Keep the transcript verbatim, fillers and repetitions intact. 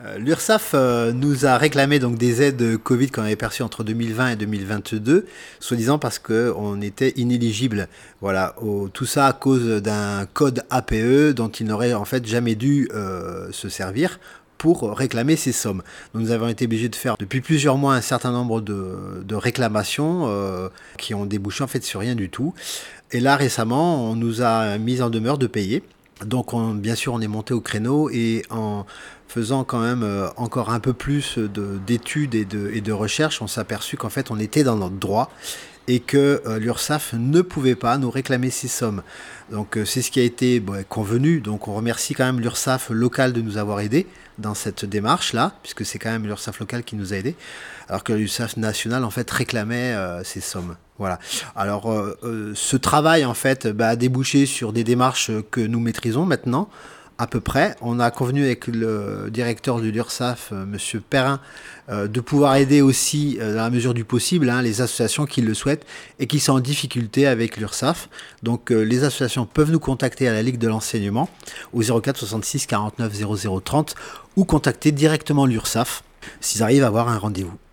Euh, L'URSSAF euh, nous a réclamé donc des aides Covid qu'on avait perçues entre deux mille vingt et deux mille vingt-deux, soi-disant parce qu'on était inéligible. Voilà, au- tout ça à cause d'un code A P E dont il n'aurait en fait jamais dû euh, se servir pour réclamer ces sommes. Donc nous avons été obligés de faire depuis plusieurs mois un certain nombre de, de réclamations euh, qui ont débouché en fait sur rien du tout. Et là récemment, on nous a mis en demeure de payer. Donc on- bien sûr on est monté au créneau et en faisant quand même euh, encore un peu plus de- d'études et de, et de recherches, on s'est aperçu qu'en fait on était dans notre droit et que euh, l'URSSAF ne pouvait pas nous réclamer ces sommes. Donc euh, c'est ce qui a été bon, convenu. Donc on remercie quand même l'URSSAF local de nous avoir aidés dans cette démarche-là, puisque c'est quand même l'URSSAF local qui nous a aidés, alors que l'URSSAF national en fait réclamait euh, ces sommes. Voilà. Alors euh, euh, ce travail en fait bah, a débouché sur des démarches que nous maîtrisons maintenant à peu près. On a convenu avec le directeur de l'URSSAF, euh, Monsieur Perrin, euh, de pouvoir aider aussi, euh, dans la mesure du possible, hein, les associations qui le souhaitent et qui sont en difficulté avec l'URSSAF. Donc euh, les associations peuvent nous contacter à la Ligue de l'enseignement au zéro quatre soixante-six quarante-neuf zéro zéro trente ou contacter directement l'URSSAF s'ils arrivent à avoir un rendez-vous.